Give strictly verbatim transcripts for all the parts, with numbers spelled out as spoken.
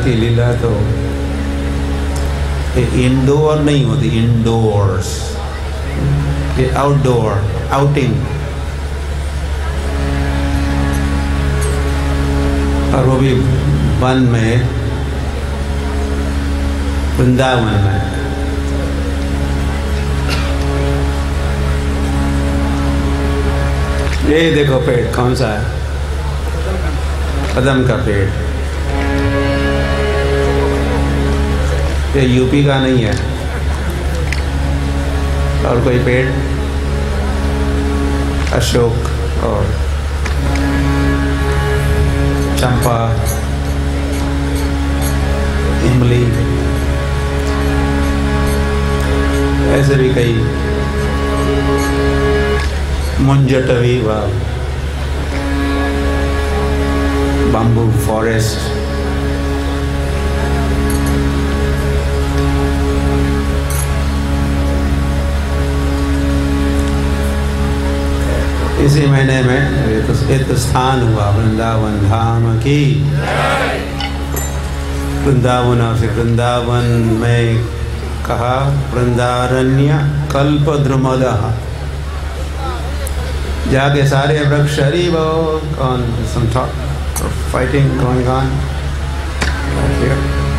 की लीला तो ये इंडोर नहीं होती, इंडोर्स, ये आउटडोर, आउटिंग। और वो भी वन में, वृंदावन में। ये देखो पेड़ कौन सा है, कदम का पेड़। ये यूपी का नहीं है। और कोई पेड़, अशोक और चंपा, इमली, ऐसे भी कई, मुंजटवी व बम्बू फॉरेस्ट। इसी महीने में एक स्थान हुआ वृंदावन धाम की। वृंदावन से वृंदावन में कहा वृंदारण्य कल्पद्रुमदः। जाके सारे वृक्ष हरी वो on some talk or fighting going on here.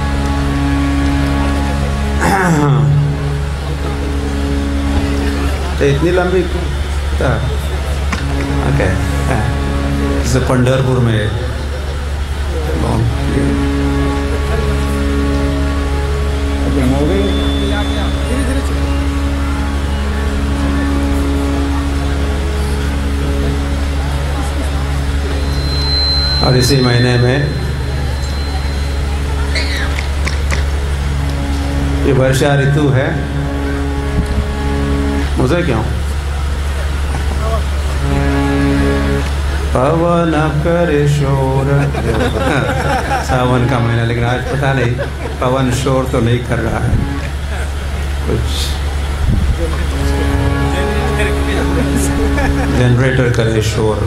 तो इतनी लंबी था। ओके, जैसे पंढरपुर में और इसी महीने में ये वर्षा ऋतु है। मुझे क्यों पवन करे शोर। सावन का महीना, लेकिन आज पता नहीं पवन शोर तो नहीं कर रहा है कुछ। जनरेटर करे शोर।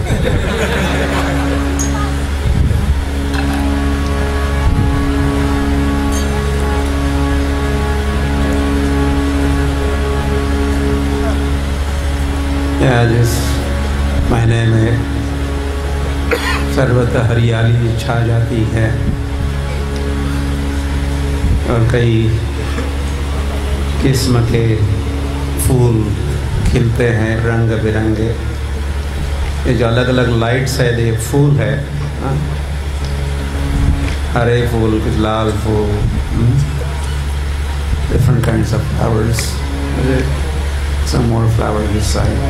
जिस महीने में सर्वत्र हरियाली छा जाती है और कई किस्म के फूल खिलते हैं रंग बिरंगे। ये जो अलग अलग लाइट्स है, ये फूल है, हा? हरे फूल, कुछ लाल फूल, different kinds of flowers. Some more flowers this side.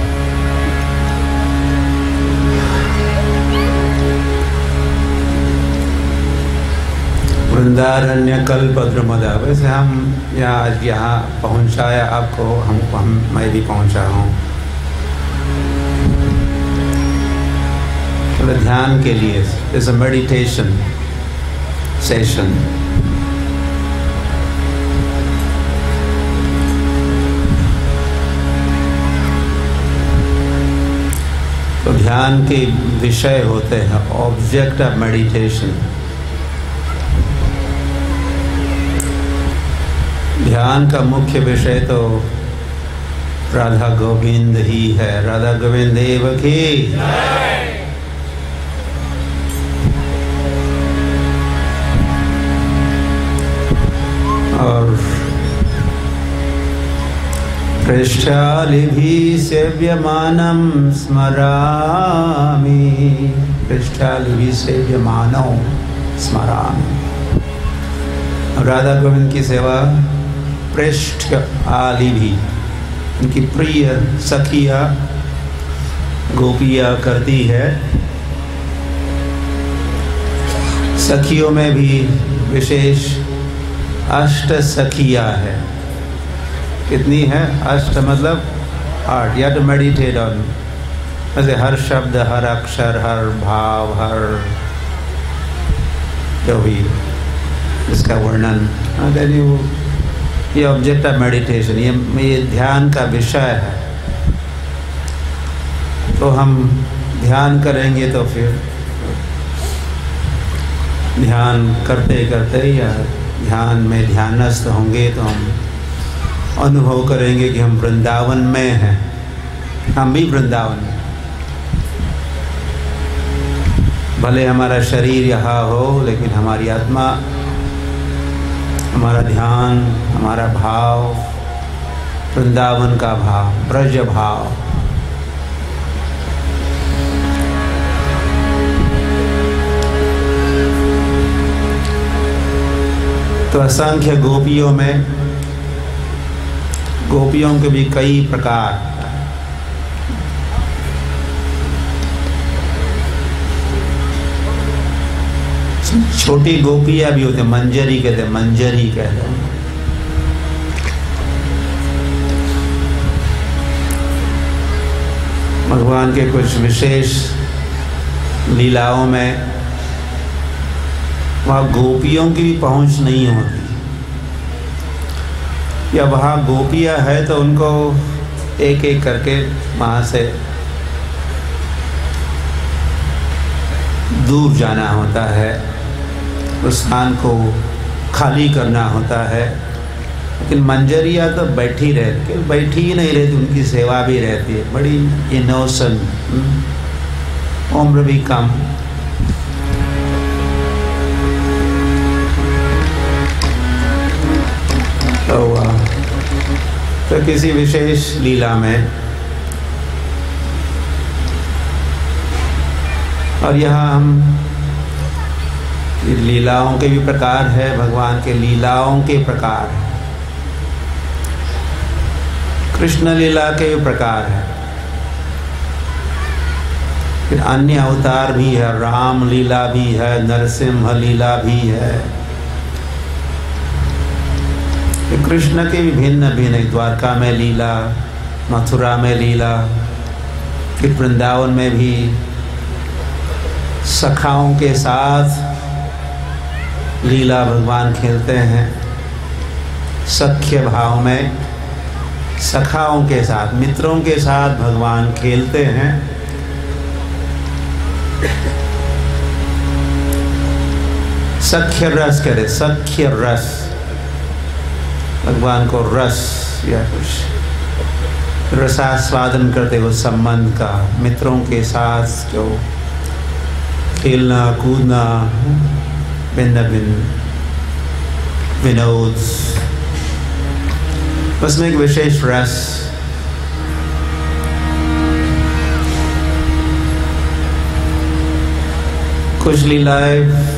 वृंदारण्य कल्पद्रुमदः। वैसे हम यहाँ आज यहाँ पहुँचाया आपको, हम हम मैं भी पहुँचा हूँ तो ध्यान के लिए। It's a meditation session. तो ध्यान के विषय होते हैं ऑब्जेक्ट ऑफ मेडिटेशन। ध्यान का मुख्य विषय तो राधा गोविंद ही है। राधा गोविंद देव की। और पृष्ठालिभिः सेव्यमानं स्मरामि। पृष्ठालिभिः सेव्यमानो स्मरामि। राधा गोविंद की सेवा पृष्ठ आलिभिः, उनकी प्रिय सखिया गोपिया करती है। सखियों में भी विशेष अष्ट सखिया है। कितनी है? अष्ट मतलब आठ। या टू मेडिटेट ऑन, जैसे हर शब्द, हर अक्षर, हर भाव, हर जो भी इसका वर्णन। देन यू, ये ऑब्जेक्ट ऑफ मेडिटेशन, ये ये ध्यान का विषय है। तो हम ध्यान करेंगे तो फिर ध्यान करते करते या ध्यान में ध्यानस्थ होंगे तो हम अनुभव करेंगे कि हम वृंदावन में हैं, हम भी वृंदावन में। भले हमारा शरीर यहाँ हो, लेकिन हमारी आत्मा, हमारा ध्यान, हमारा भाव वृंदावन का भाव, ब्रज भाव। तो असंख्य गोपियों में, गोपियों के भी कई प्रकार। छोटी गोपियां भी होते, मंजरी कहते, मंजरी कहते हैं। भगवान के कुछ विशेष लीलाओं में वहाँ गोपियों की भी पहुंच नहीं होती, या वहाँ गोपियाँ है तो उनको एक एक करके वहाँ से दूर जाना होता है, उस स्थान को खाली करना होता है। लेकिन मंजरिया तो बैठी रहती, बैठी ही नहीं रहती, उनकी सेवा भी रहती है, बड़ी इनोसेंट, उम्र भी कम। तो, तो किसी विशेष लीला में, और यहाँ हम लीलाओं के भी प्रकार है, भगवान के लीलाओं के प्रकार है, कृष्ण लीला के भी प्रकार है, फिर अन्य अवतार भी है, राम लीला भी है, नरसिंह लीला भी है। कृष्ण के भी भिन्न भिन्न, द्वारका में लीला, मथुरा में लीला, फिर वृंदावन में भी सखाओं के साथ लीला भगवान खेलते हैं। सख्य भाव में सखाओं के साथ, मित्रों के साथ भगवान खेलते हैं। सख्य रस कहते, सख्य रस, भगवान को रस या कुछ रसास्वादन करते हो संबंध का, मित्रों के साथ जो खेलना कूदना, भिन्न भिन्न विनोद, उसमें एक विशेष रस। कुछ लीलाएं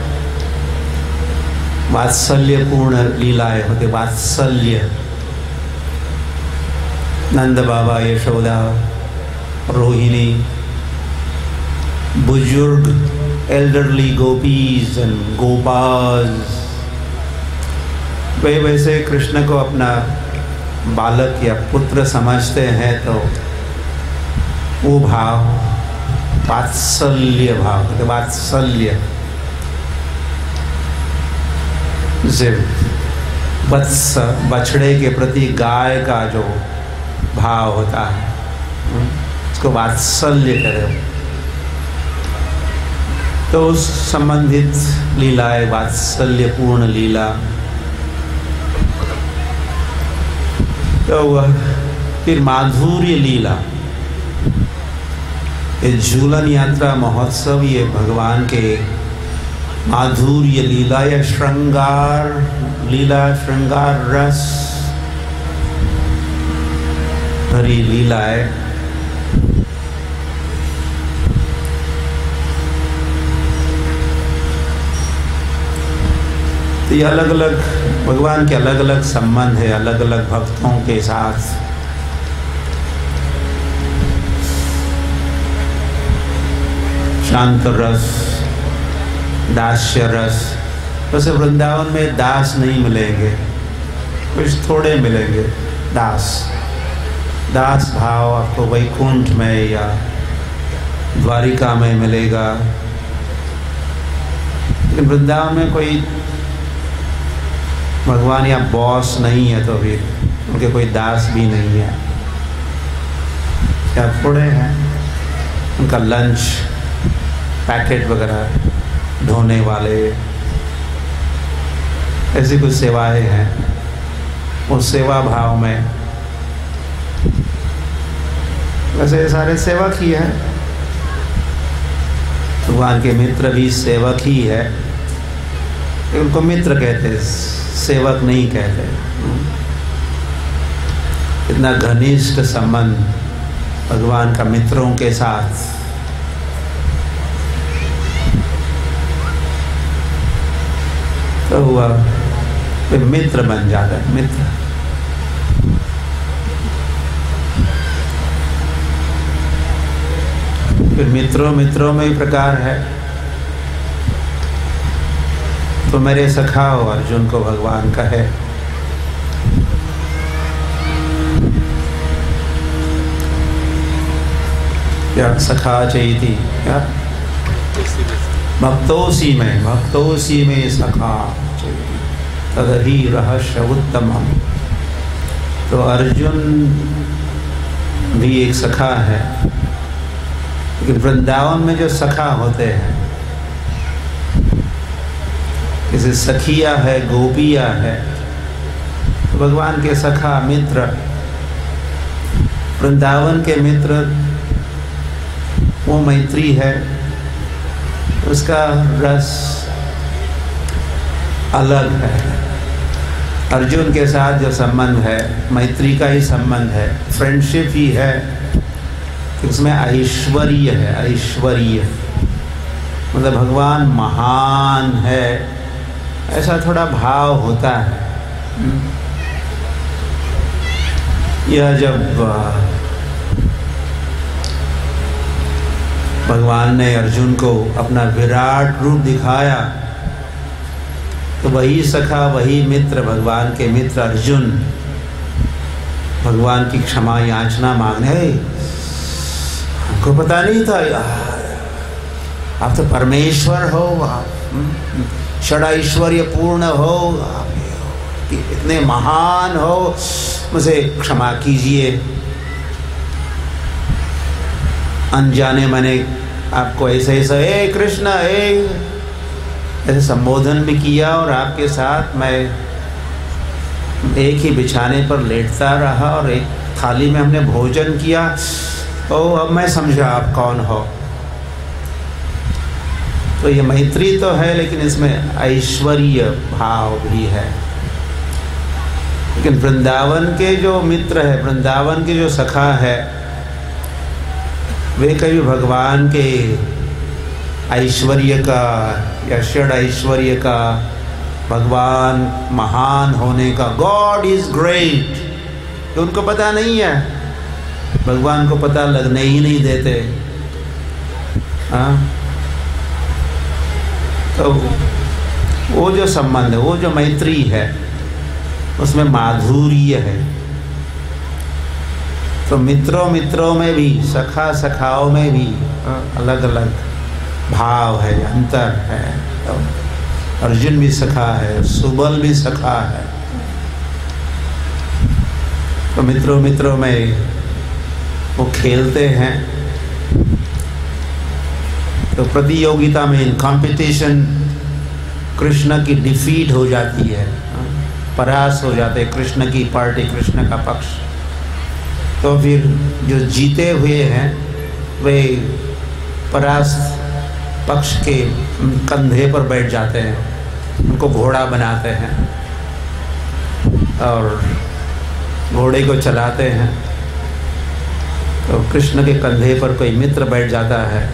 वात्सल्यपूर्ण लीलाएं होते, वात्सल्य, नंद बाबा, यशोदा, रोहिणी, बुजुर्ग, एल्डरली गोपीज एंड गोपाल्स, वे वैसे कृष्ण को अपना बालक या पुत्र समझते हैं, तो वो भाव वात्सल्य भाव, तो वात्सल्य जैसे वत्स, बछड़े के प्रति गाय का जो भाव होता है, उसको वात्सल्य करें, तो उस संबंधित लीलाएं वात्सल्यपूर्ण लीला। तो वह फिर माधुर्य लीला, ये झूलन यात्रा महोत्सव, ये भगवान के माधुर्य लीला या श्रृंगार लीला, श्रृंगार रस भरी लीलाएं। तो ये अलग अलग भगवान के अलग अलग संबंध है अलग अलग भक्तों के साथ। शांत रस, दास्य रस, वैसे वृंदावन में दास नहीं मिलेंगे, कुछ थोड़े मिलेंगे दास। दास भाव आपको वैकुंठ में या द्वारिका में मिलेगा, लेकिन वृंदावन में कोई भगवान या बॉस नहीं है, तो फिर उनके कोई दास भी नहीं है। क्या थोड़े हैं, उनका लंच पैकेट वगैरह ढोने वाले, ऐसी कुछ सेवाएं हैं। उस सेवा भाव में वैसे ये सारे सेवक ही है, भगवान के मित्र भी सेवक ही है, उनको मित्र कहते, सेवक नहीं कहते। इतना घनिष्ठ संबंध भगवान का मित्रों के साथ। तो हुआ फिर मित्र बन जाता है, मित्र। फिर मित्रों मित्रों में ही प्रकार है। तो मेरे सखा हो अर्जुन को भगवान कहे। क्या सखा चेती, क्या भक्तोसी में, भक्तोसी में सखा तदहि रहस्य उत्तमम। तो अर्जुन भी एक सखा है, लेकिन वृंदावन में जो सखा होते हैं, जैसे सखिया है, गोपिया है, तो भगवान के सखा मित्र, वृंदावन के मित्र, वो मैत्री है, उसका रस अलग है। अर्जुन के साथ जो संबंध है मैत्री का ही संबंध है, फ्रेंडशिप ही है, उसमें ऐश्वर्य है। ऐश्वर्य मतलब भगवान महान है, ऐसा थोड़ा भाव होता है। यह जब भगवान ने अर्जुन को अपना विराट रूप दिखाया, तो वही सखा, वही मित्र, भगवान के मित्र अर्जुन भगवान की क्षमा याचना मांगने, हमको पता नहीं था यार, आप तो परमेश्वर हो, आप षडैश्वर्य पूर्ण हो, आप इतने महान हो, मुझे क्षमा कीजिए। अनजाने मैंने आपको ऐसे ऐसे ए कृष्ण ए ऐसे संबोधन भी किया, और आपके साथ मैं एक ही बिछाने पर लेटता रहा और एक थाली में हमने भोजन किया। तो अब मैं समझा आप कौन हो। तो ये मैत्री तो है, लेकिन इसमें ऐश्वर्य भाव भी है। लेकिन वृंदावन के जो मित्र है, वृंदावन के जो सखा है, वे कभी भगवान के ऐश्वर्य का या षड ऐश्वर्य का, भगवान महान होने का, गॉड इज ग्रेट, तो उनको पता नहीं है, भगवान को पता लगने ही नहीं देते। हाँ, तो वो जो संबंध है, वो जो मैत्री है, उसमें माधुर्य है। तो मित्रों मित्रों में भी, सखा सखाओं में भी अलग अलग भाव है, अंतर है। तो अर्जुन भी सखा है, सुबल भी सखा है। तो मित्रों मित्रों में वो खेलते हैं। तो प्रतियोगिता में, इन कंपटीशन, कृष्ण की डिफीट हो जाती है, परास हो जाते हैं कृष्ण की पार्टी, कृष्ण का पक्ष। तो फिर जो जीते हुए हैं वे परास्त पक्ष के कंधे पर बैठ जाते हैं, उनको घोड़ा बनाते हैं और घोड़े को चलाते हैं। तो कृष्ण के कंधे पर कोई मित्र बैठ जाता है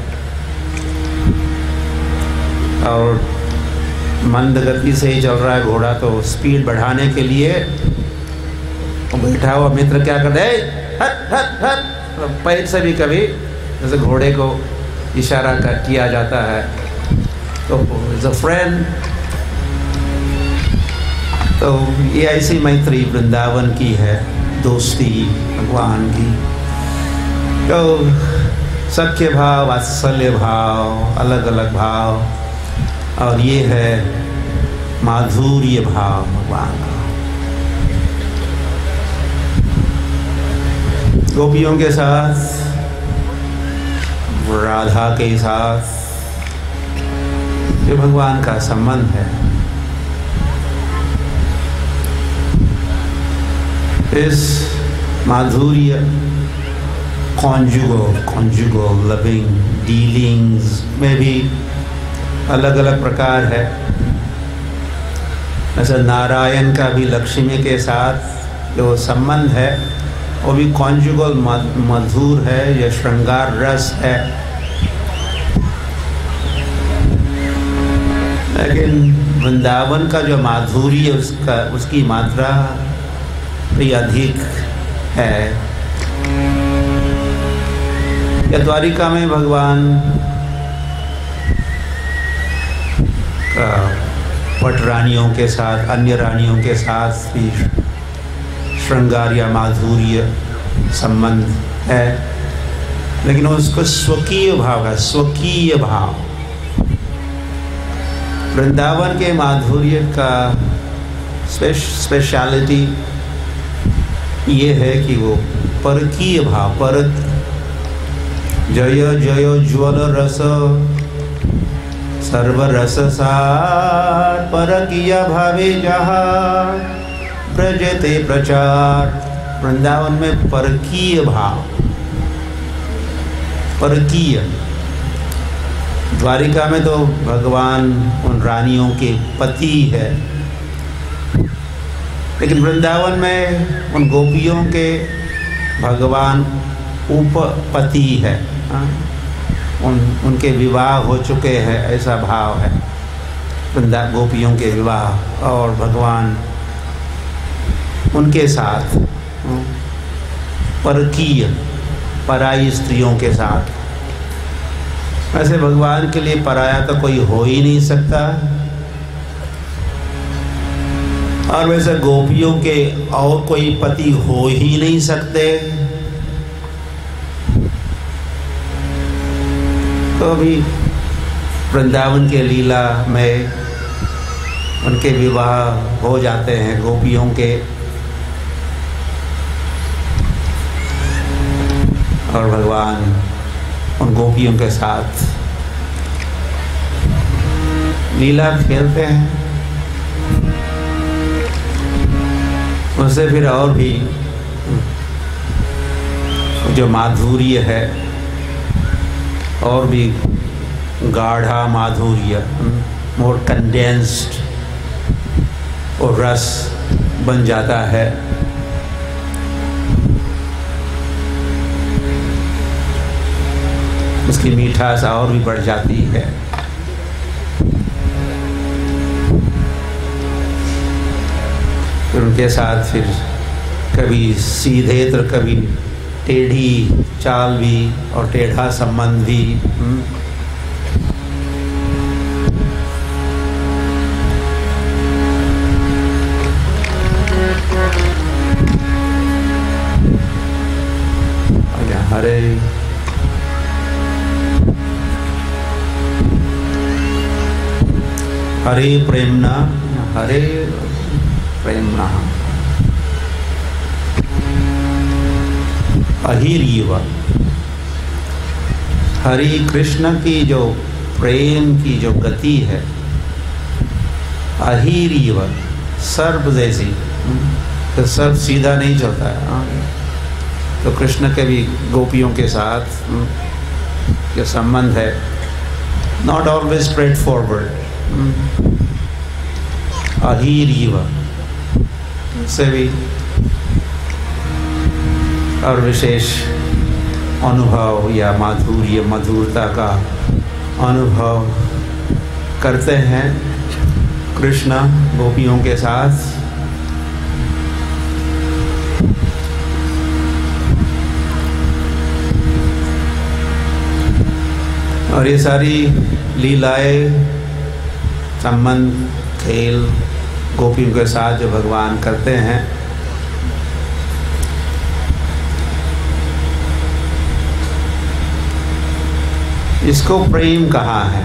और मंद गति से ही चल रहा है घोड़ा, तो स्पीड बढ़ाने के लिए बैठा हुआ मित्र क्या करता है, हट हट हट, पैर से भी कभी जैसे घोड़े को इशारा कर किया जाता है। तो इज अ फ्रेंड। तो ये ऐसी मैत्री वृंदावन की है, दोस्ती भगवान की। तो सख्य भाव, वात्सल्य भाव, अलग अलग भाव, और ये है माधुर्य भाव भगवान का। गोपियों के साथ, राधा के साथ, ये भगवान का संबंध है। इस माधुर्य कॉन्जुगल कॉन्जुगल लविंग डीलिंग्स में भी अलग अलग प्रकार है। ऐसा नारायण का भी लक्ष्मी के साथ जो संबंध है वो भी कॉन्जुगल मधुर है, ये श्रृंगार रस है। लेकिन वृंदावन का जो माधुर्य उसका उसकी मात्रा भी अधिक है। या द्वारिका में भगवान का पट रानियों के साथ, अन्य रानियों के साथ भी श्रृंगार या माधुर्य संबंध है, लेकिन उसको स्वकीय भाव है, स्वकीय भाव। वृंदावन के माधुर्य का स्पेश स्पेशलिटी ये है कि वो परकीय भाव, पर जय जय ज्वल रस सर्व रस सार परकीय भावे जहाँ प्रजते प्रचार। वृंदावन में परकीय भाव, परकीय। द्वारिका में तो भगवान उन रानियों के पति है, लेकिन वृंदावन में उन गोपियों के भगवान उपपति है। हाँ? उन उनके विवाह हो चुके हैं, ऐसा भाव है। वृंदा गोपियों के विवाह और भगवान उनके साथ परकीय, पराई स्त्रियों के साथ। वैसे भगवान के लिए पराया तो कोई हो ही नहीं सकता, और वैसे गोपियों के और कोई पति हो ही नहीं सकते। तो भी वृंदावन के लीला में उनके विवाह हो जाते हैं गोपियों के, और भगवान उन गोपियों के साथ लीला खेलते हैं। उससे फिर और भी जो माधुर्य है, और भी गाढ़ा माधुर्य, मोर कंडेंस्ड और रस बन जाता है। उसकी मीठास और भी बढ़ जाती है। फिर उनके साथ फिर कभी सीधे तो कभी टेढ़ी चाल भी और टेढ़ा संबंध भी। हरे हरे प्रेमना, हरे प्रेमना अहिरीव। हरि कृष्ण की जो प्रेम की जो गति है, अहिरीव, सर्प जैसी। तो सर्प सीधा नहीं चलता है। तो कृष्ण के भी गोपियों के साथ जो संबंध है, नॉट ऑलवेज स्ट्रेट फॉरवर्ड, अहिरीव से भी और विशेष अनुभव या माधुर्य, मधुरता का अनुभव करते हैं कृष्ण गोपियों के साथ। और ये सारी लीलाएं, संबंध, खेल गोपियों के साथ जो भगवान करते हैं, इसको प्रेम कहा है।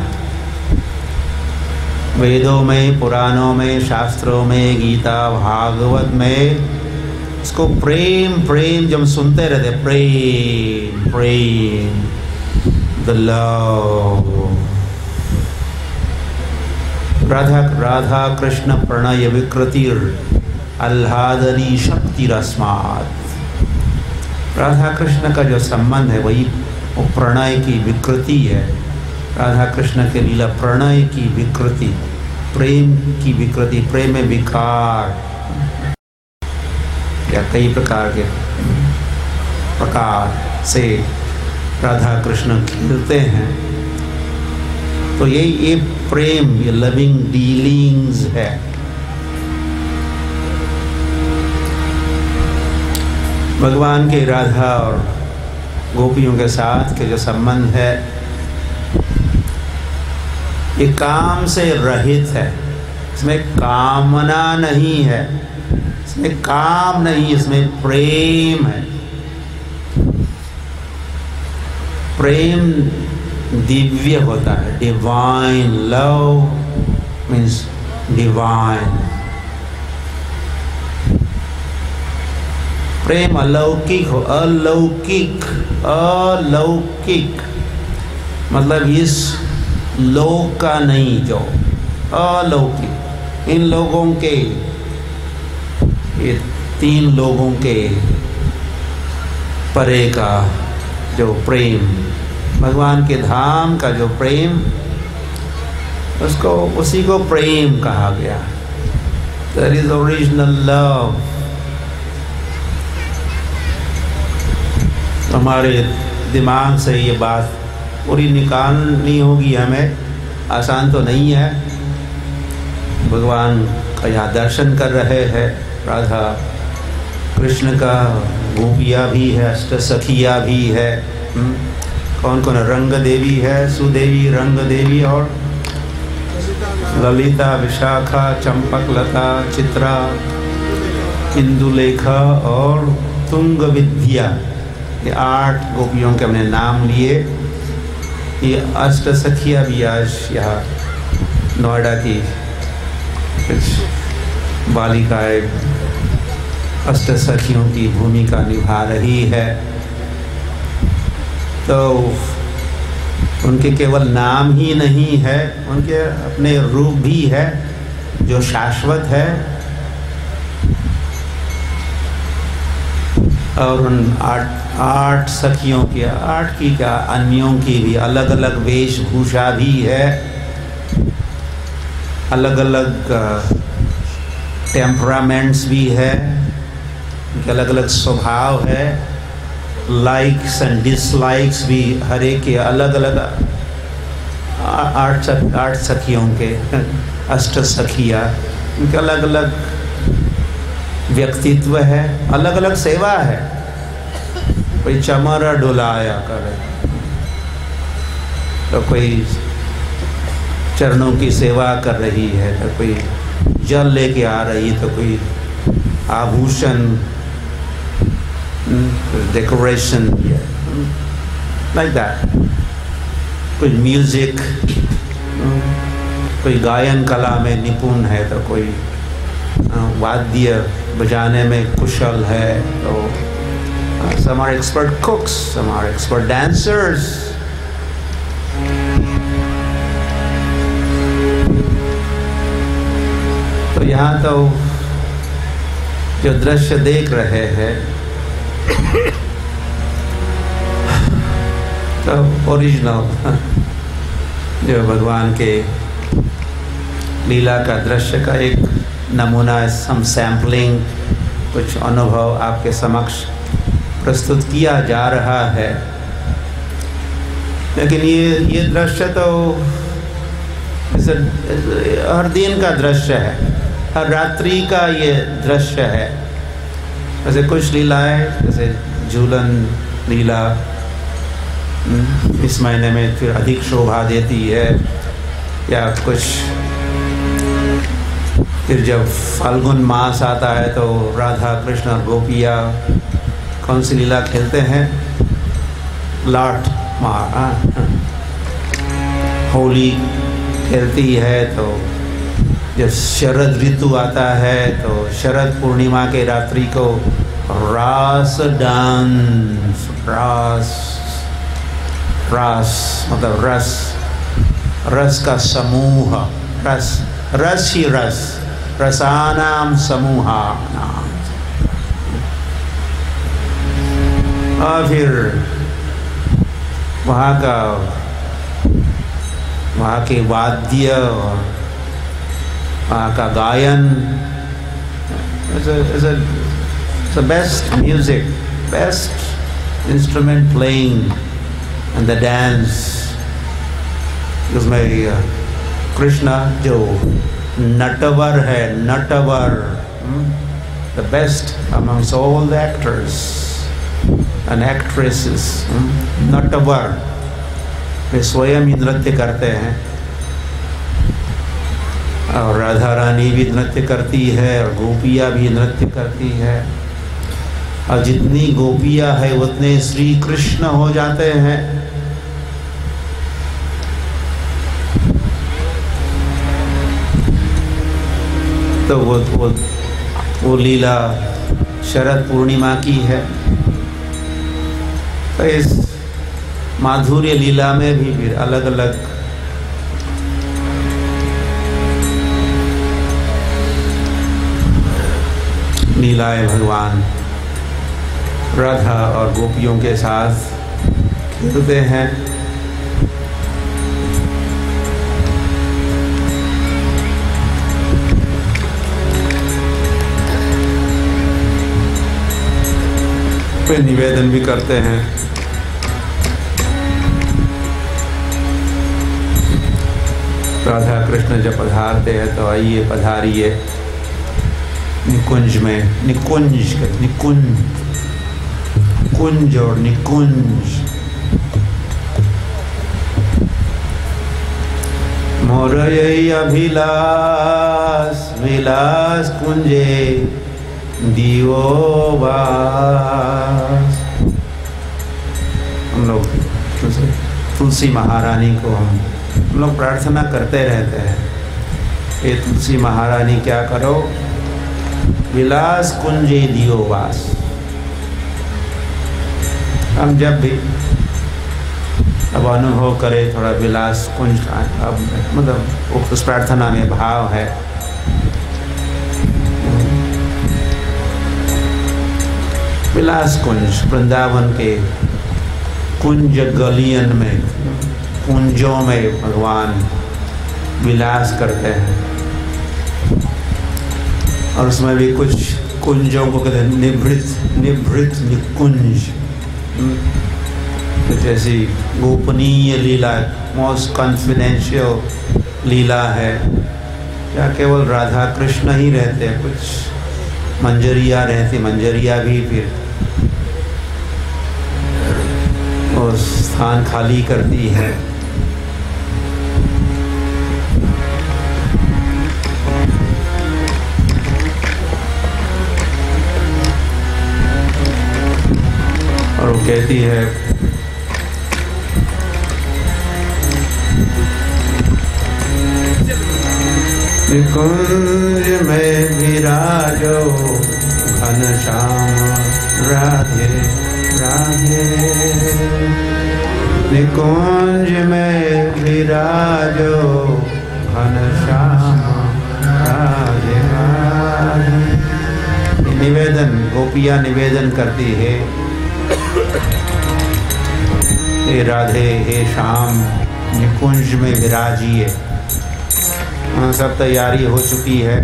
वेदों में, पुराणों में, शास्त्रों में, गीता भागवत में इसको प्रेम प्रेम जब सुनते रहते, प्रेम प्रेम, द लव, राधा राधा कृष्ण प्रणय विकृतिर आह्लादरी शक्ति रस्मात्। राधा कृष्ण का जो संबंध है वही वो प्रणय की विकृति है। राधा कृष्ण के लीला प्रणय की विकृति, प्रेम की विकृति, प्रेम में विकार या कई प्रकार के प्रकार से राधा कृष्ण खेलते हैं। तो ये ये प्रेम, ये लविंग डीलिंग्स है। भगवान के राधा और गोपियों के साथ के जो संबंध है ये काम से रहित है। इसमें कामना नहीं है, इसमें काम नहीं, इसमें प्रेम है। प्रेम दिव्य होता है। Divine love means divine. प्रेम अलौकिक हो, अलौकिक अलौकिक मतलब इस लोक का नहीं, जो अलौकिक, इन लोगों के, ये तीन लोगों के परे का जो प्रेम, भगवान के धाम का जो प्रेम, उसको उसी को प्रेम कहा गया। That is original love. हमारे दिमाग से ये बात पूरी निकालनी होगी हमें, आसान तो नहीं है। भगवान का यहाँ दर्शन कर रहे हैं, राधा कृष्ण का, गोपिया भी है, अष्ट सखिया भी है। हुँ? कौन कौन रंग देवी है, सुदेवी, रंग देवी और ललिता, विशाखा, चंपक लता, चित्रा, इंदुलेखा और तुंग विद्या। ये आठ गोपियों के हमने नाम लिए। ये अष्ट सखिया भी आज यहाँ नोएडा की कुछ बालिकाएं अष्ट सखियों की भूमिका निभा रही है। तो उनके केवल नाम ही नहीं है, उनके अपने रूप भी है जो शाश्वत है। और उन आठ आठ सखियों की, आठ की क्या, अन्यों की भी अलग अलग वेशभूषा भी है, अलग अलग टेम्परामेंट्स भी है, उनके अलग अलग स्वभाव है, लाइक्स एंड डिसलाइक्स भी हर एक के अलग अलग। आठ आठ सखियों के, अष्ट सखिया, उनके अलग अलग व्यक्तित्व है, अलग अलग सेवा है। कोई चमरा डुलाया करे, तो कोई चरणों की सेवा कर रही है, तो कोई जल लेके आ रही, तो कोई आभूषण, डेकोरेशन, लाइक दैट। कोई म्यूजिक, कोई गायन कला में निपुण है, तो कोई वाद्य बजाने में कुशल है, तो some are expert cooks, some are expert dancers. तो यहाँ तो जो दृश्य देख रहे हैं तो ओरिजिनल जो भगवान के लीला का दृश्य का एक नमूना, हम सैम्पलिंग, कुछ अनुभव आपके समक्ष प्रस्तुत किया जा रहा है। लेकिन ये ये दृश्य तो हर दिन का दृश्य है, हर रात्रि का ये दृश्य है। जैसे कुछ लीलाएं, जैसे झूलन लीला इस महीने में फिर अधिक शोभा देती है, या कुछ फिर जब फाल्गुन मास आता है तो राधा कृष्ण और गोपिया कौन सी लीला खेलते हैं, लाट मार, होली खेलती है। तो जब शरद ऋतु आता है तो शरद पूर्णिमा के रात्रि को रास डांस, रास रास मतलब रस, रस का समूह, रस रस ही रस, रसानाम समूहानाम। और फिर वहाँ का वहाँ के वाद्य और वहाँ का गायन, it's a, it's a, it's the best music, best instrument playing and the dance. उसमें कृष्णा जो नटवर है, Natwar, the best amongst all the actors and actresses, Natwar वे स्वयं ही नृत्य करते हैं और राधा रानी भी नृत्य करती है और गोपियाँ भी नृत्य करती है और जितनी गोपियाँ है उतने श्री कृष्ण हो जाते हैं। तो वो वो वो लीला शरद पूर्णिमा की है। तो इस माधुर्य लीला में भी फिर अलग अलग लीलाएं भगवान राधा और गोपियों के साथ खेलते हैं। वे निवेदन भी करते हैं। राधा कृष्ण जब पधारते हैं तो आइए पधारिए निकुंज में, निकुंज निकुंज कुंज और निकुंज। मोर यही अभिलाष विलास कुंजे दियो वास। हम लोग तुलसी महारानी को हम हम लोग प्रार्थना करते रहते हैं, ये तुलसी महारानी क्या करो, विलास कुंजे दियो वास। हम जब भी अब अनुभव करें थोड़ा विलास कुंज का, अब मतलब उस प्रार्थना में भाव है। विलास कुंज वृंदावन के कुंज गलियन में, कुंजों में भगवान विलास करते हैं और उसमें भी कुछ कुंजों को कहते हैं निभृत निभृत निकुंज। कुछ ऐसी गोपनीय लीला, मोस्ट कॉन्फिडेंशियल लीला है, क्या केवल राधा कृष्ण ही रहते हैं, कुछ मंजरिया रहती, मंजरिया भी फिर वो स्थान खाली करती है। और वो कहती है निकुंज में विराजो घनश्याम राधे राधे। निकुंज में विराजो घनश्याम राधे राधे। निवेदन गोपियाँ निवेदन करती है, हे राधे हे श्याम निकुंज में विराजिए। हाँ, सब तैयारी हो चुकी है,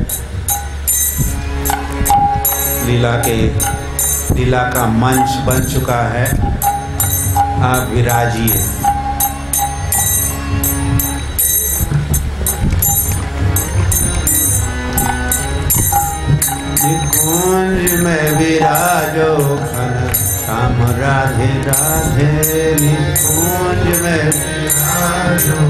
लीला के लीला का मंच बन चुका है, आप विराजिए। निकुंज में विराजो घनश्याम राधे राधे। निकुंज में विराजो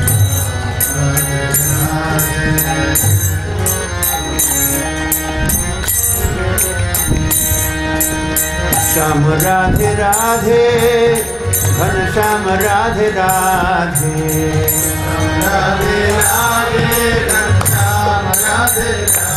श्याम राधे राधे घनश्याम राधे राधे। राधे राधे घनश्याम राधे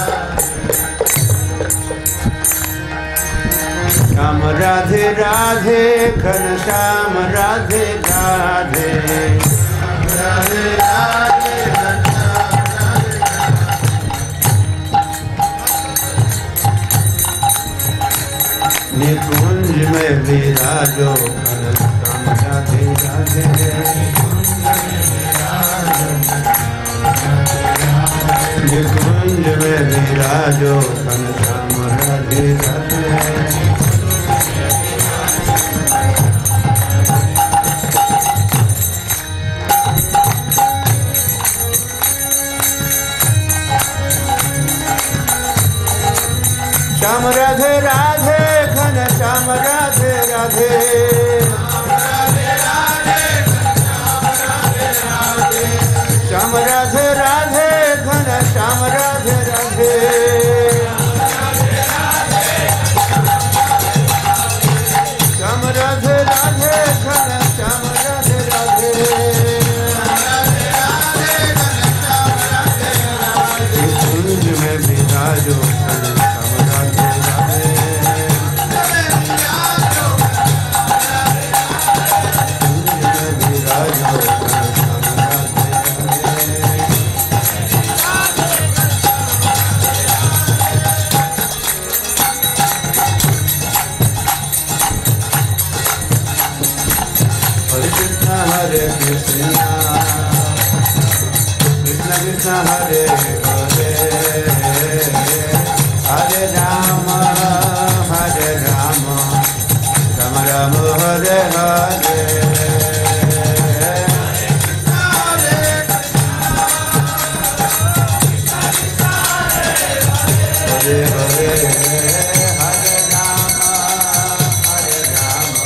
श्याम राधे राधे घनश्याम राधे राधे। राधे राधे निकुंज में विराजो घनश्याम राधे राधे। निकुंज में विराजो घनश्याम राधे राधे। श्याम राधे राधे घनश्याम राधे राधे। श्याम राधे राधे घनश्याम राधे राधे। श्याम राधे राधे घनश्याम राधे राधे। कुंज में विराजो Hare Krishna, Krishna Krishna Hare Hare, Hare Rama, Hare Rama, Rama Rama Hare Hare. Hare Hare, Hare Rama, Hare Rama,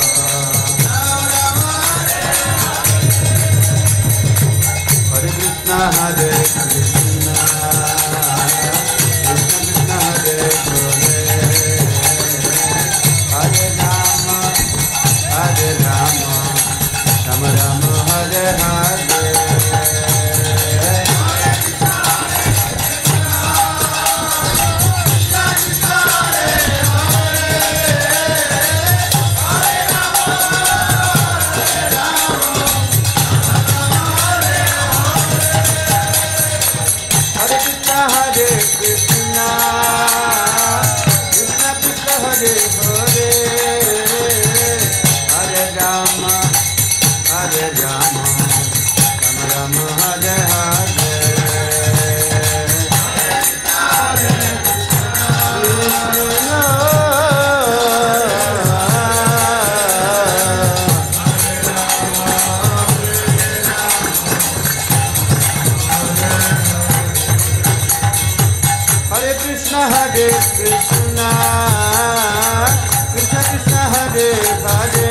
Hare Krishna, Hare Krishna, Krishna Krishna Hare Hare, Hare Rama, Hare Rama, Rama Rama Hare Hare. Hare Krishna, Krishna Krishna Hare Hare, Hare Rama, Hare Rama, Rama Rama Hare Hare. Hare Krishna, Hare Krishna, Krishna Krishna Hare Hare,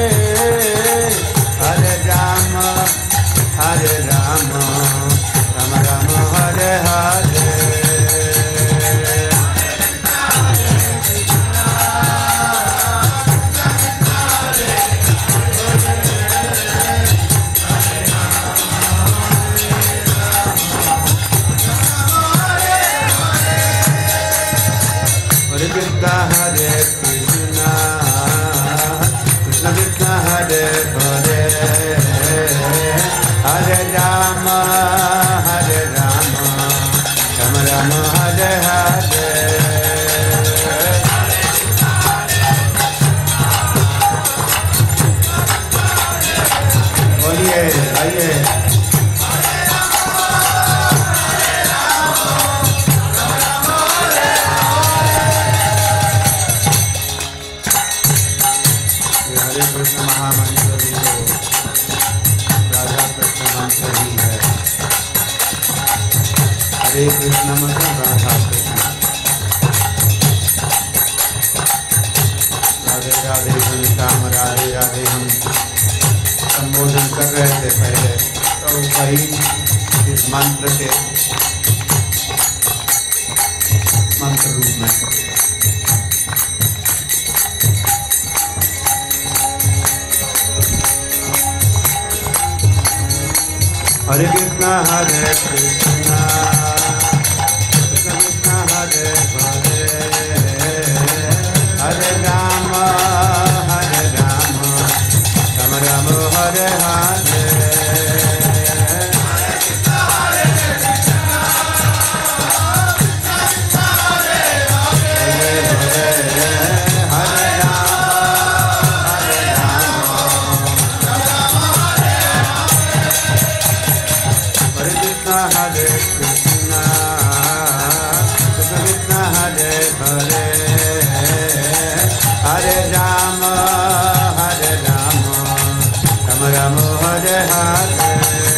Hare Rama, Hare Rama, Rama Rama Hare Hare. Hare Krishna, Hare Krishna, Krishna Krishna Hare Hare, Hare Rama, Hare Rama, Rama Rama Hare Hare. बोलिए, आइए। हरे कृष्ण महामंत्र भी तो राधा कृष्ण मंत्र ही है। हरे कृष्ण मतलब राधा कृष्ण। राधे राधे घनश्याम राधे राधे हम संबोधन कर रहे थे पहले, तो वही इस मंत्र के मंत्र रूप में। Hare Krishna, Hare Krishna, Krishna Krishna Hare Hare, Hare Rama, Hare Rama, Rama Rama Hare Hare. Hare Krishna, Hare Krishna, Krishna Krishna Hare Hare, Hare Rama, Hare Rama, Hare Rama, Rama Rama, Hare Hare.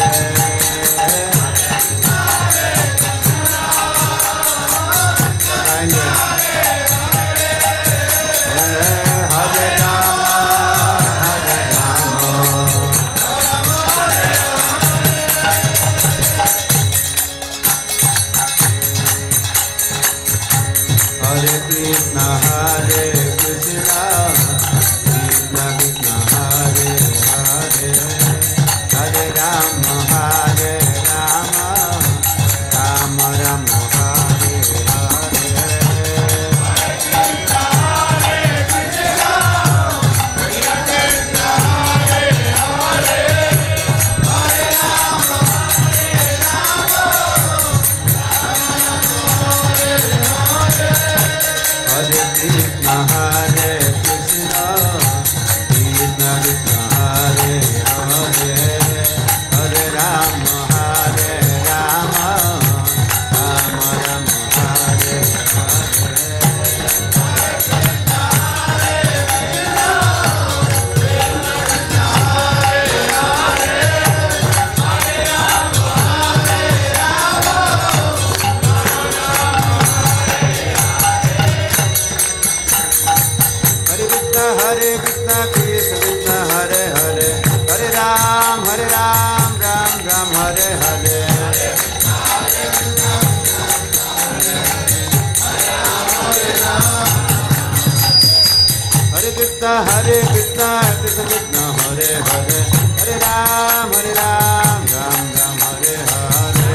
Hare Krishna, Krishna Krishna, Hare Hare, Hare Ram, Hare Ram, Ram Ram, Hare Hare.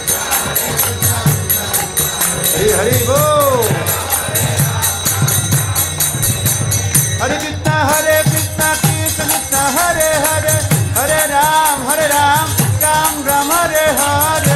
Hare Hare Bol. Hare Krishna, Hare Krishna, Krishna Krishna, Hare Hare, Hare Ram, Hare Ram, Ram Ram, Hare Hare.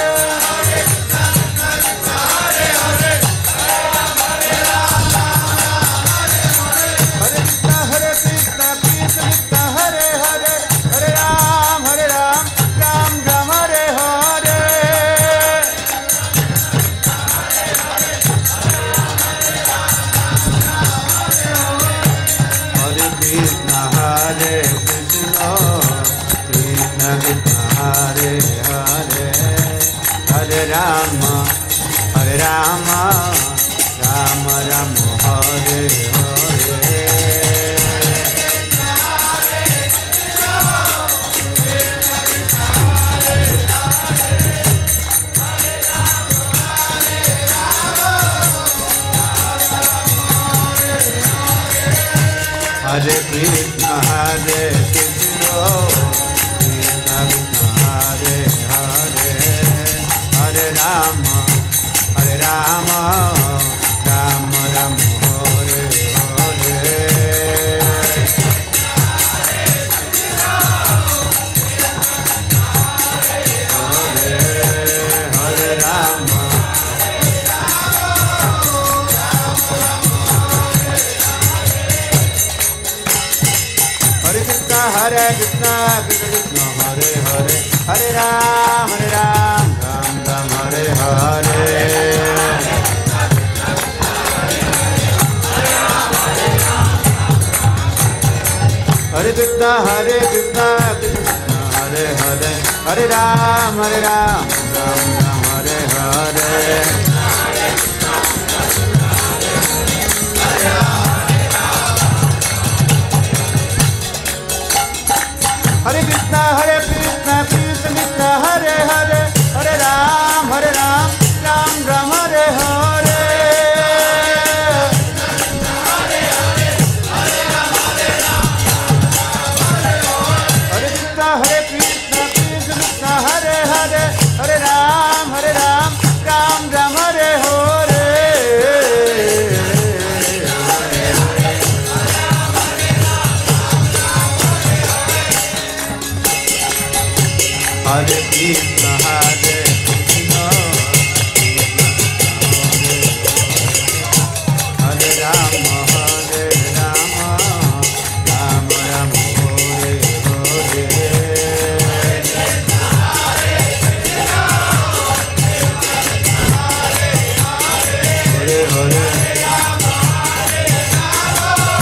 Rama, Hare Rama, Rama Rama, Hare Hare. Hare Krishna, Hare Krishna, Krishna Krishna, Hare Hare. Hare Rama, Hare Rama, Rama Rama, Hare Hare. Hare Rama, Hare Krishna, Hare Krishna, Krishna Krishna, Hare Hare. Hare Ram, Hare Ram, Ram Ram, Hare Hare. Hare Krishna, Hare Krishna, Krishna Hare Hare, Hare Ram, Hare Ram, Ram Ram, Hare Hare. Hare Krishna, Hare Krishna, Krishna Krishna, Hare Hare, Hare Ram, Hare Ram, Ram Ram, Hare Hare. Hare Krishna, Hare Krishna, Krishna Krishna, Hare Hare, Hare Ram, Hare Ram, Ram Ram, Hare Hare. Hare Krishna, Hare Krishna, Hare Rama, Hare Rama, Rama Rama, Hare Hare. Hare Hare,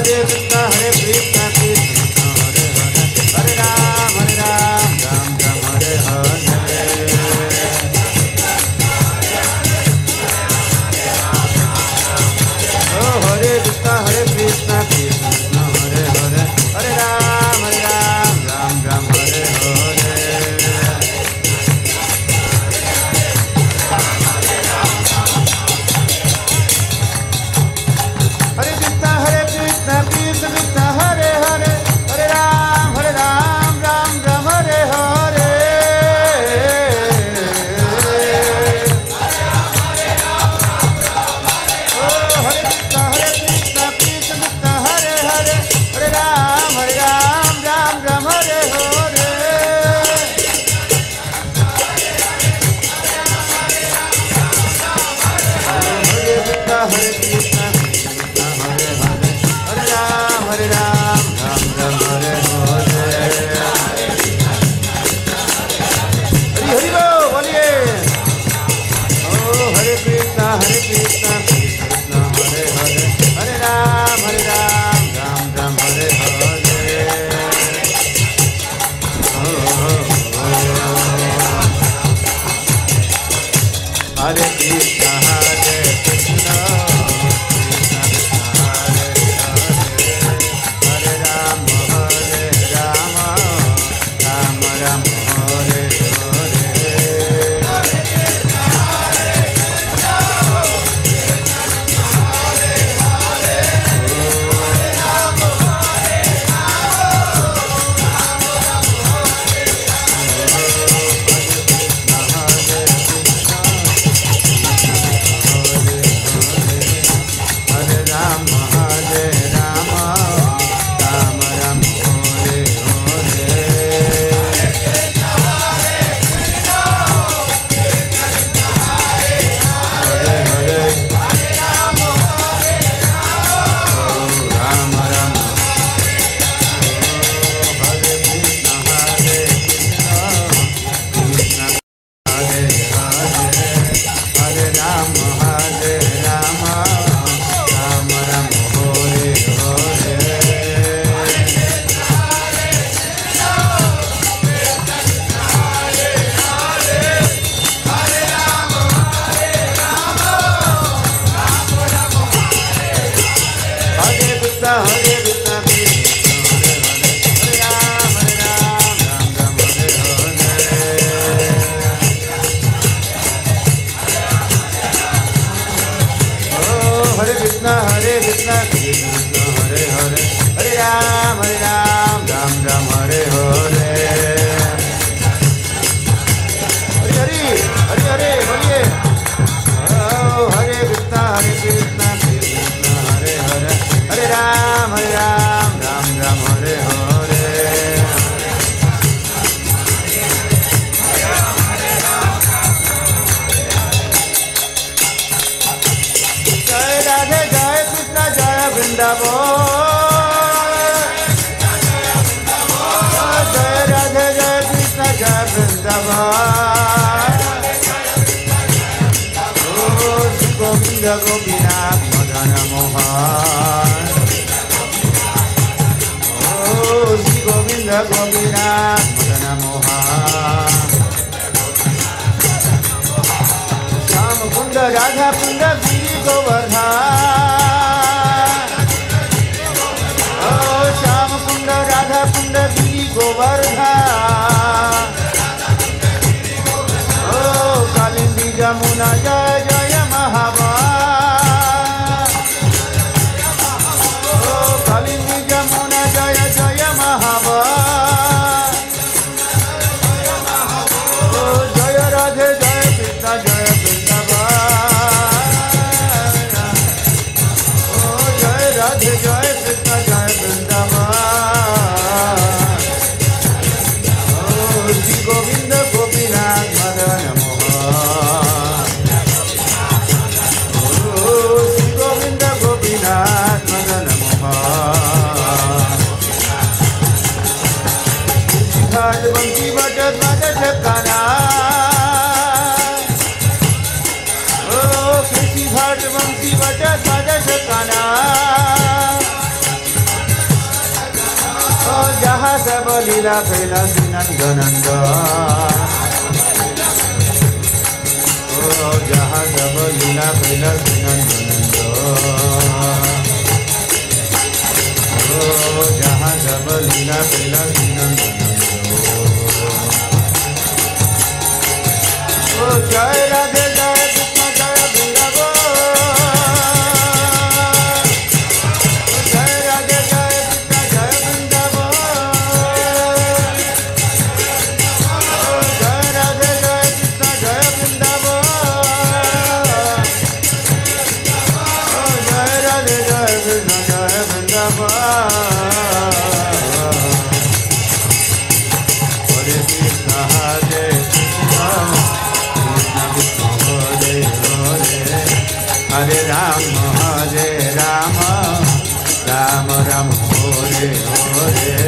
हरे कृष्णा हरे कृष्णा कृष्ण हरे हरे हरे राम हरे राम राम राम हरे हरे ओ हरे कृष्णा हरे कृष्णा कृष्ण हरे हरे हरे राम हरे राम राम राम हरे हरे हरे कृष्णा हरे कृष्णा कृष्ण कृष्ण हरे हरे हरे राम हरे राम राम राम हरे हरे ओ हरे कृष्णा हरे कृष्णा कृष्ण कृष्ण हरे हरे हरे राम हरे राम राम राम हरे हरे हरे कृष्णा हरे कृष्णा हरे हरे हरे राम हरे राम राम राम हरे हरे हरि हरि बोल बोलिए ओ हरे कृष्णा हरे कृष्णा कृष्ण हरे हरे हरे राम हरे राम राम राम हरे हरे ओ, ओ, ओ, हरे कृष्णा हरे कृष्णा हरे राम हरे राम राम राम हरे हरे हरे राम हरे राम राम राम हरे हरे हरे हरे राम राम हरे कृष्ण हरे कृष्ण हरे हरे हरे राम हरे राम राम राम हरे हरे हरे कृष्णा हरे कृष्णा कृष्ण हरे हरे हरे राम हरे राम राम राम हरे हरे ओ हरे कृष्णा हरे कृष्णा कृष्ण कृष्ण हरे हरे हरे राम हरे राम राम राम हरे हरे हरि हरि हरि हरे बोलिए ओ हरे कृष्णा हरे कृष्णा कृष्ण हरे हरे हरे राम हरे राम राम राम हरे हरे जय राधे जय कृष्ण जय वृंदावन जय राधे जय कृष्ण जय वृंदावन ओ श्री गोविंद गोपीनाथ मदन मोहन ओ श्री गोविंद गोपीनाथ मदन मोहन श्याम कुंड राधा कुंड गिरी गोवर्धन ओ श्याम कुंड राधा कुंड गिरी गोवर्धन ओ कालिंदी जमुना जय जय महाबल ओ कालिंदी जमुना जय जय महाबल ओ जय राधे जय कृष्ण जय वृंदावन ओ जय राधे जय कृष्ण जय वृंदावन ओ श्री गोविंद गोपीनाथ मदन मोहन ओ श्री गोविंद गोपीनाथ मदन मोहन घाट बंसी बट मद ठकाना ओ कृषि घाट बंसी बट मद ठकाना लीला कैलासी नंदनंद ओ जहाँ सब लीला कैलासी नंदनंद ओ जहाँ सब लीला कैलासी नंदनंद ओ जय राधे जय कृष्ण जय वृंदावन जय राधे जय कृष्ण जय वृंदावन जय राधे जय कृष्ण जय वृंदावन जय राधे जय कृष्ण जय वृंदावन हरे कृष्ण हरे हरे राम हरे राम राम राम हरे हरे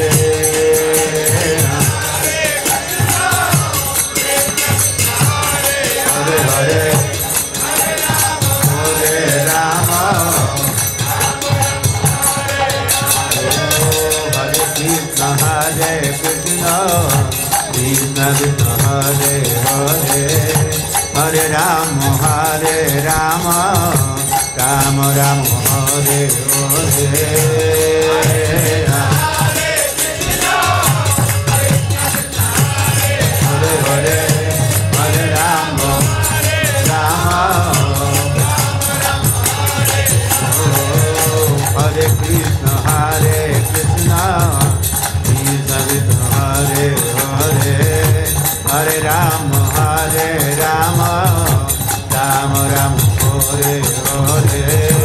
हरे हरे हरे राम हरे कृष्ण हरे कृष्ण कृष्ण कृष्ण हरे हरे हरे राम हरे राम राम राम हरे हरे हरे हरे हरे राम राम हरे कृष्ण हरे कृष्ण कृष्ण कृष्ण हरे हरे हरे राम हरे राम राम राम हरे हरे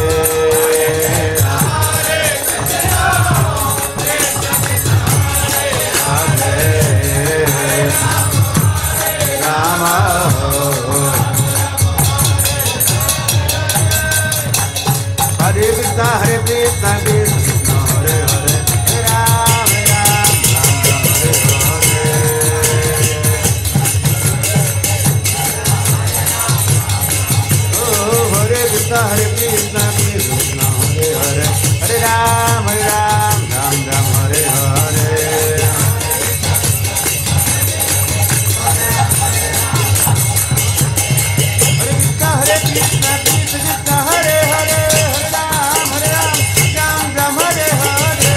हरे कृष्ण हरे कृष्ण कृष्ण हरे हरे राम राम राम हरे हरे हरे कृष्ण हरे कृष्ण कृष्ण हरे हरे हरे राम हरे राम राम राम हरे हरे हरे कृष्ण हरे कृष्ण कृष्ण कृष्ण हरे हरे हरे राम हरे राम राम राम हरे हरे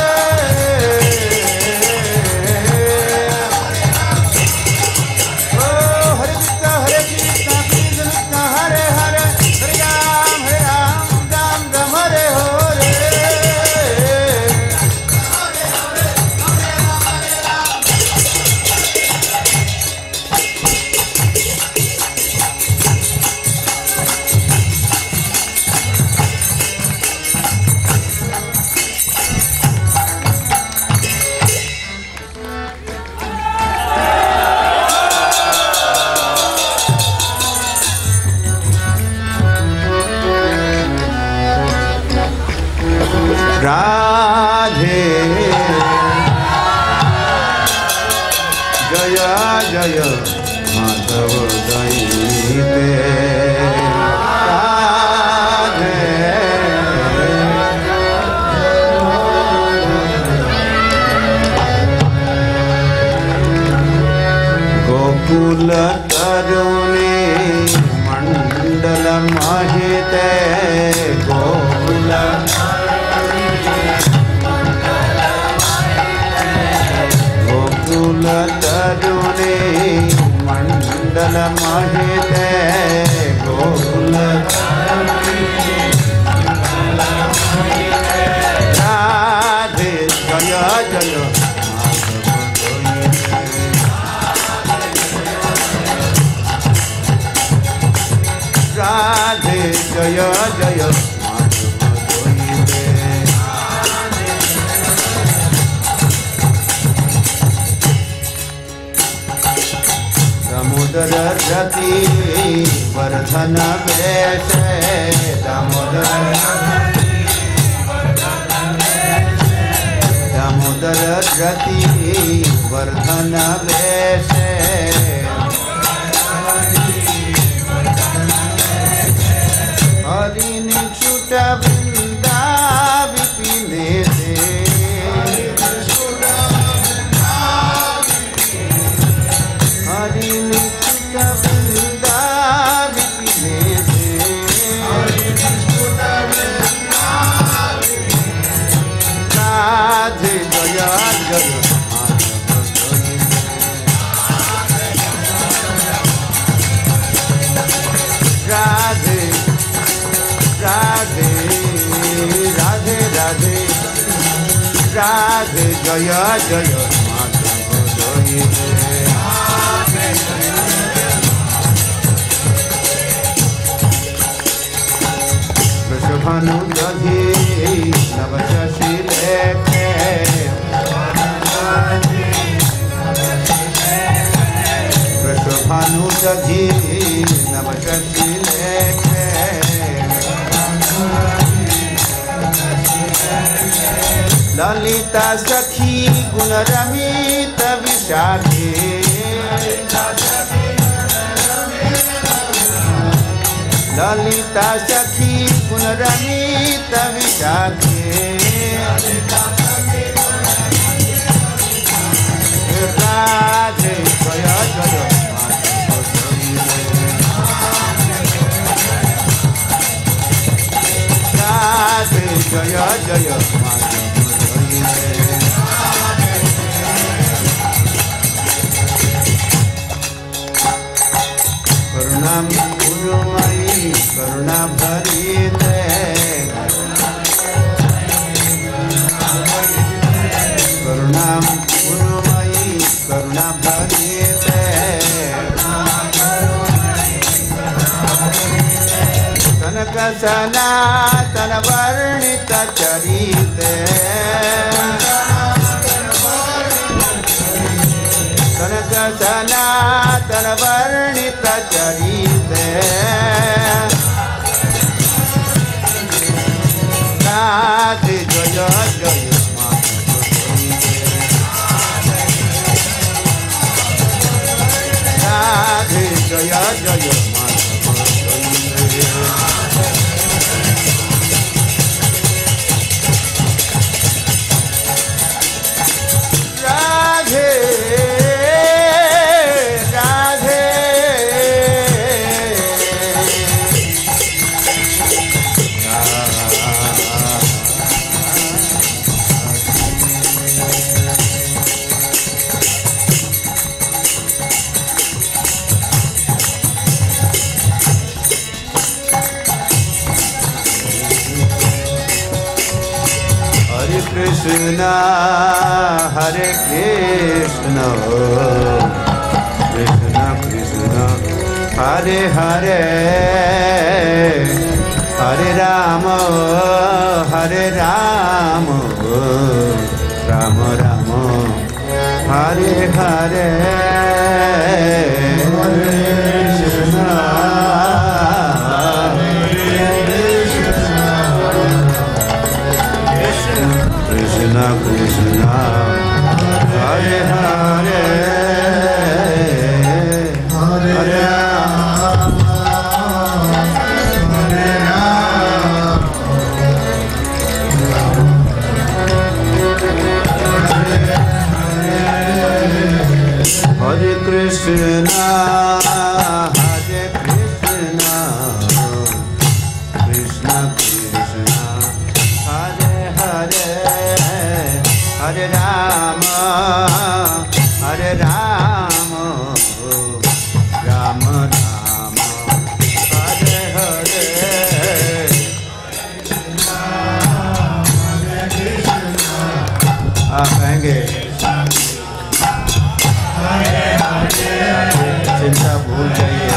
ओ हरे कृष्ण हरे कृष्ण कृष्ण कृष्ण हरे हरे हरे राम हरे राम राम राम हरे हरे राधे जय जय माधव दयिते राधे गोकुल तरुणी मंडल महिते गोकुल गोकुल तरुणी मंडल महिते गोकुल राधे जय जय राधे जय जय दामोदर रति वर्धन वेश दामोदर दामोदर रति वर्धन वेश हरि निछुट वृंदा विपिने से राधे जय जय माधव जय वृषभानु दधि नव शशि लेखे वृषभानु दधि नव शशि लेखे ललिता सखी गुण रमित विशाखे ललिता सखी गुण रमित विशाखे राधे जय जय राधे जय जय करुणा गुरुमयी करुणा भरिते करुणा गुरुमयी करुणा भरिते कनक सनातन वर्णित चरिते कनक सनातन वर्णित चरिते राधे जय जय राधे जय जय Krishna Hare Krishna Krishna Krishna Hare Hare Hare Rama Hare Rama Rama Rama Hare Hare Krishna Krishna Krishna Hare Hare Hare Rama Hare Rama Hare Krishna Hare Krishna Krishna Krishna Hare Hare Hare Rama, Hare Rama, Rama Rama, Hare Hare. आप कहेंगे चिंता भूल जाइए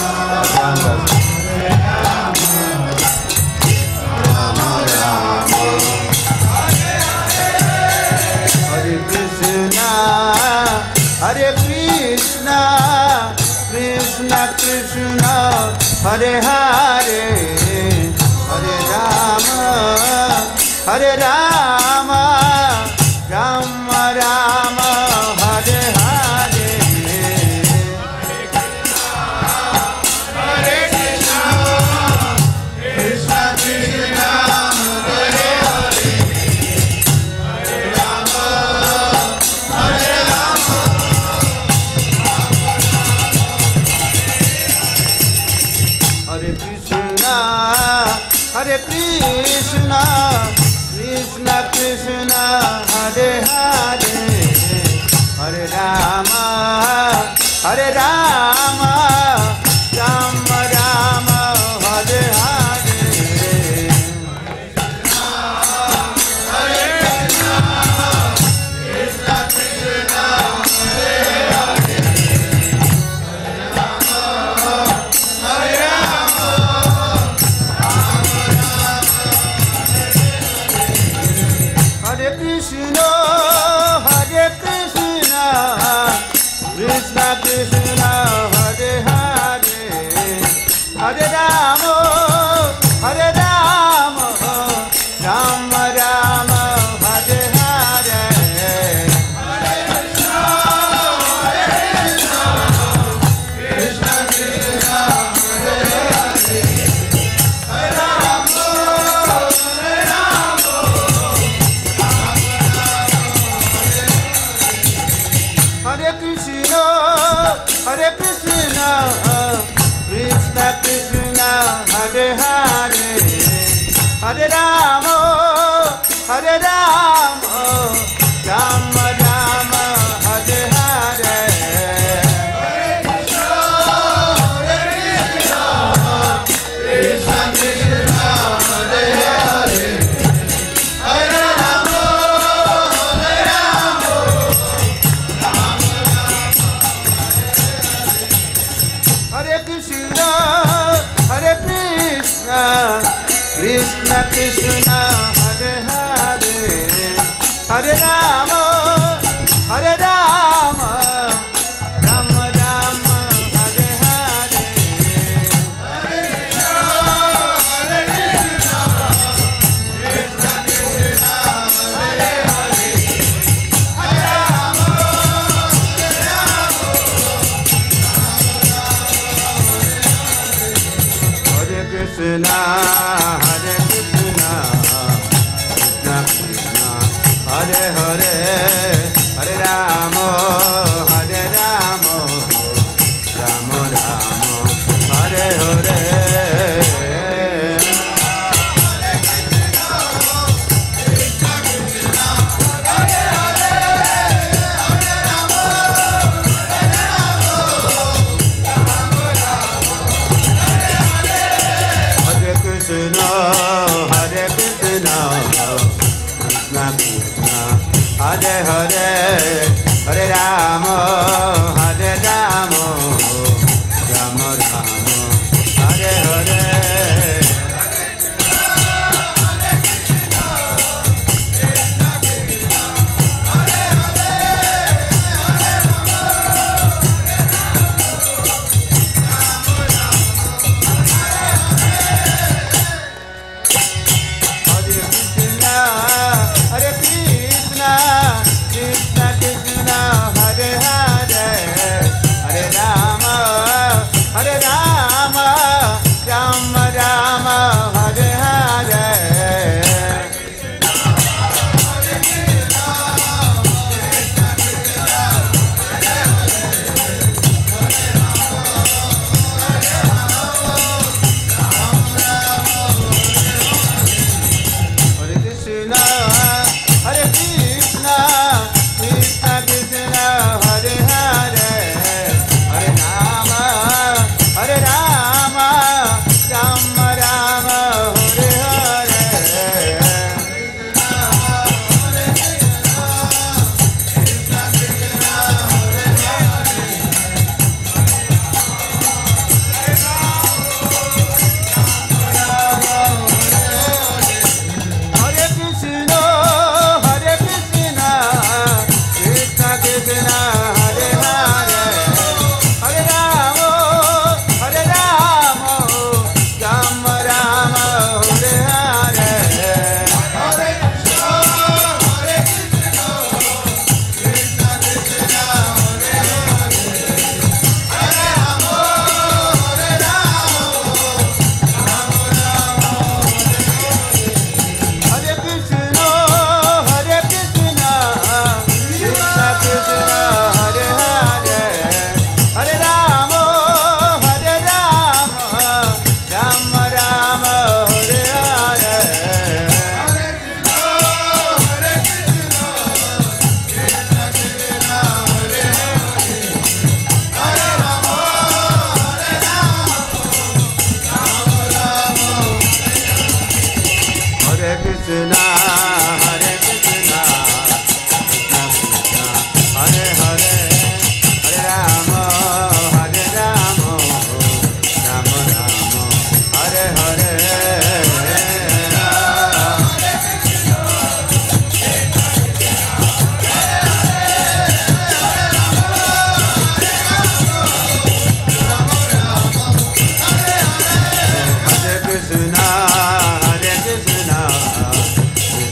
Hare Krishna, Krishna Krishna, Hare Hare, Hare Rama, Hare Rama, Rama Rama, Hare Hare. Hare Krishna, Krishna Krishna, Hare Hare, Hare Rama, Hare Rama. Hare Krishna, Hare Krishna, Krishna Krishna, Hare Hare, Hare Rama, Hare Rama, Rama Rama, Hare Hare. Hare Krishna, Hare Rama, Rama Rama, Hare Hare. Krishna Krishna Hare Hare Hare Rama Hare Rama Rama Rama Hare Hare Hare Rama Hare Krishna Krishna Krishna Hare Hare Hare Rama Hare Rama Hare Krishna Hare Hare Hare Rama Hare Rama Rama Rama Hare Hare Hare Krishna Hare Krishna Krishna Krishna Hare Hare Hare Rama Hare Rama Rama Rama Hare Hare Krishna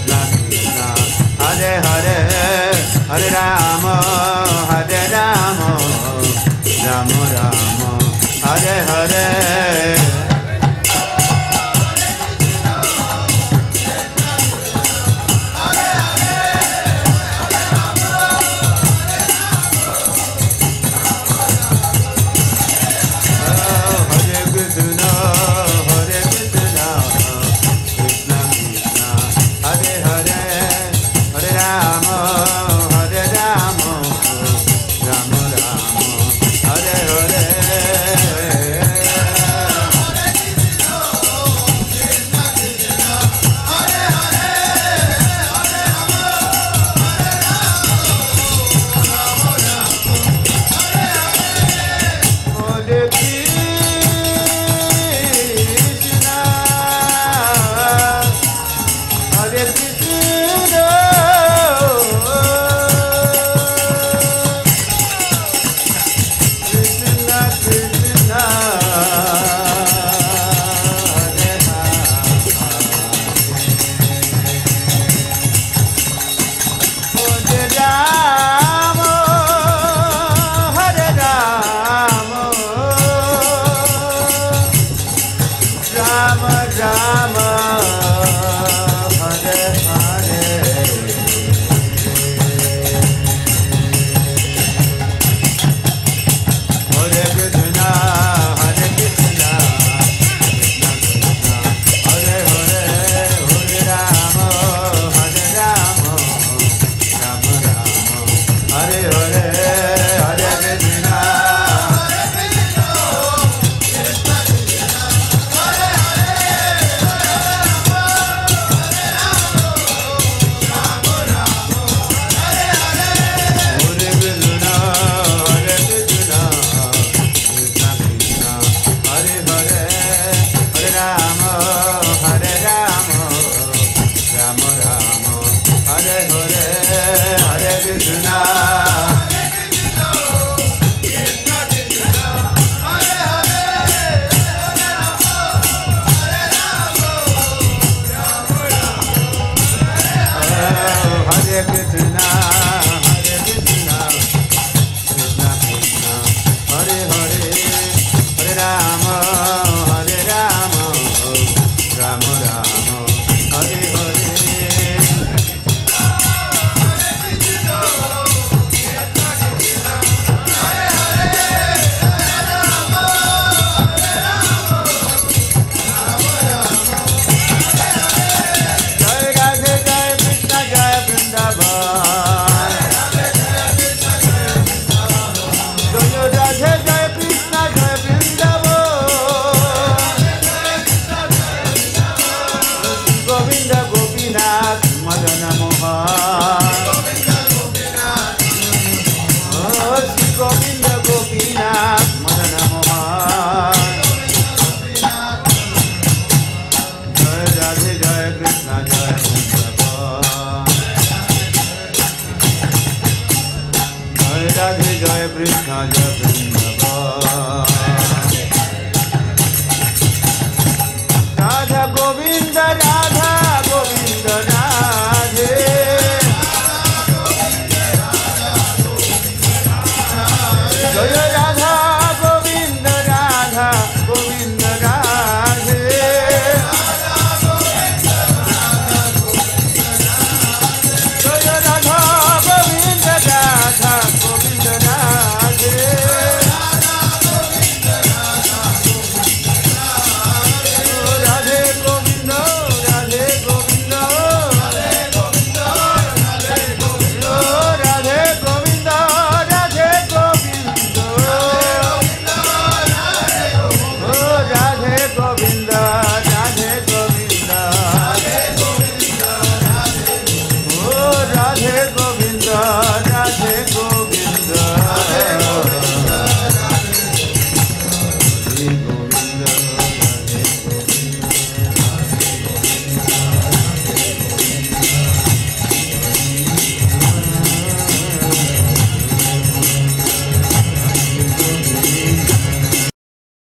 Hare Krishna, Hare Krishna, Krishna Krishna, Hare Hare, Hare Rama, Hare Rama, Rama Rama, Hare Hare. Krishna Jai Vrindavan.